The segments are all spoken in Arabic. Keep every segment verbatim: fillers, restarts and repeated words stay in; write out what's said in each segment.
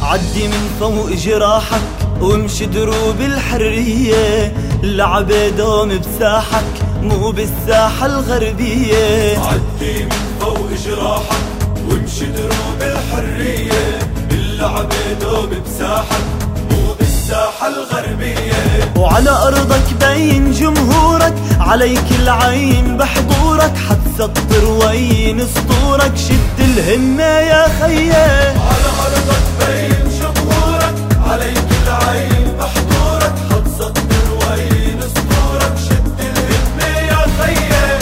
عدي من فوق جراحك وامشي دروب الحرية، اللعبة دوم بساحك مو بالساحة الغربية. عدي من فوق جراحك وامشي دروب الحرية، اللعبة دوم بساحك مو بالساحة الغربية. وعلى أرضك بين جمهورك، عليك العين بحضورك، حتسطر وين اسطورك، شد الهمة يا خيه. على أرضك بين جمهورك، عليك العين بحضورك، حتسطر وين اسطورك، شد الهمة يا خيه.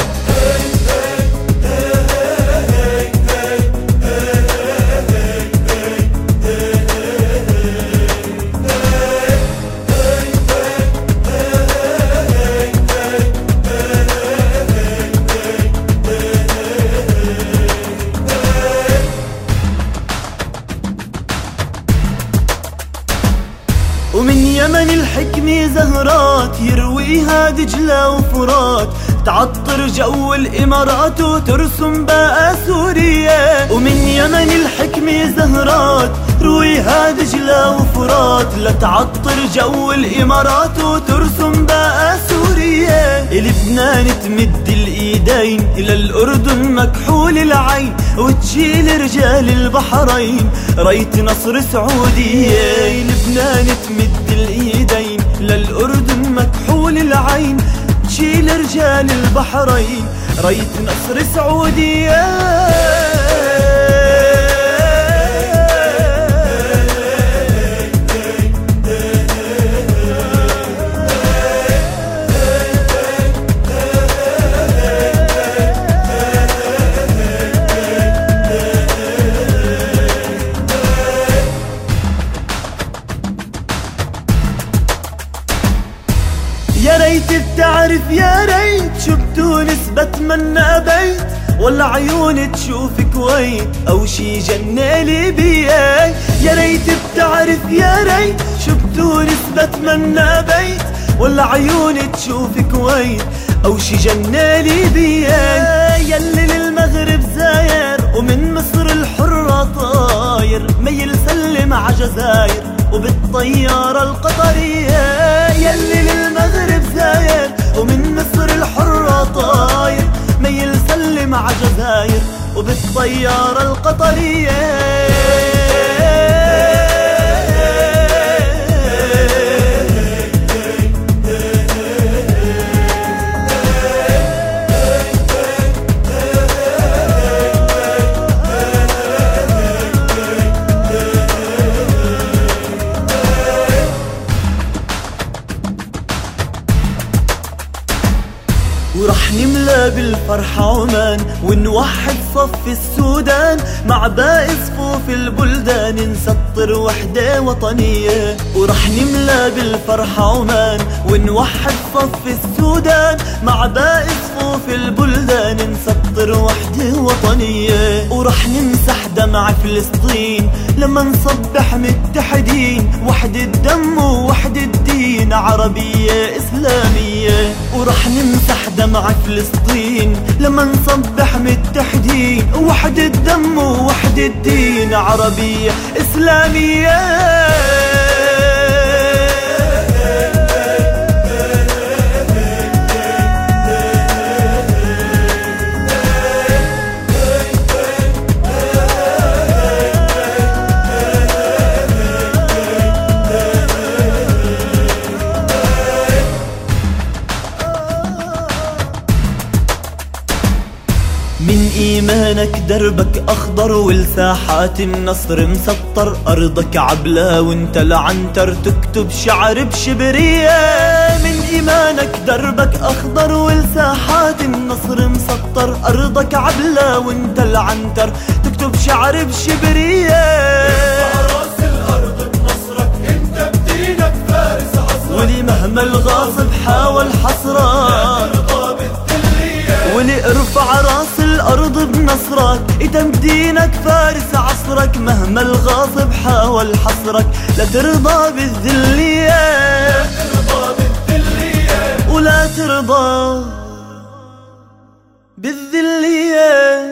ومن يمن الحكمة زهرات يرويها دجلة وفرات، تعطر جو الإمارات وترسم بقى سوريا. ومن يمن الحكمة زهرات رويها دجلة وفرات، لتعطر جو الإمارات وترسم بقى سوريا. لبنان تمد الإيدين إلى الأردن مكحول العين، وتشيل رجال البحرين راية نصر سعودية. لبنان تمد الإيدين للأردن مكحول العين، تشيل رجال البحرين راية نصر سعودية. يا ريت بتعرف يا ريت شو بتونس بتمنى بيت، ولا عيون تشوف كويت أو شي جنة ليبيا. يا ريت بتعرف يا ريت شو بتونس بتمنى بيت، ولا عيون تشوف كويت أو شي جنة ليبيا. يلي للمغرب زاير ومن مصر الحرة طاير، ميل سلم عجزاير وبالطيارة القطرية. يلي للمغرب زاير ومن مصر الحرة طاير، ميل سلم عجزاير وبالطيارة القطرية. ورح نملى بالفرحة عمان، ونوحد صف السودان، مع باقي صفوف البلدان نسطر وحدة وطنية. ورح نملى بالفرحة عمان، ونوحد صف السودان، مع باقي صفوف البلدان نسطر وحدة وطنية. ورح نمسح دمع فلسطين لما نصبح متحدين، وحدة دم ووحدة دين، عربية إسلامية. ورح نمسح دمع فلسطين لما نصبح متحدين، وحدة دم ووحدة دين، عربية إسلامية. من إيمانك دربك أخضر، ولساحات النصر مسطر، أرضك عبلة وانت العنتر، تكتب شعر بشبرية. من إيمانك دربك أخضر، ولساحات النصر مسطر، أرضك عبلة وانت العنتر، تكتب شعر بشبرية. راس الأرض بنصرك، انت بدينك فارس عصرك، ولي مهما الغاصب حاول حصرك، ولي ارفع راس الأرض بنصرك، تمدينك فارس عصرك، مهما الغاصب حاول حصرك، لا ترضى بالذلية، لا ترضى بالذلية، ولا ترضى بالذلية.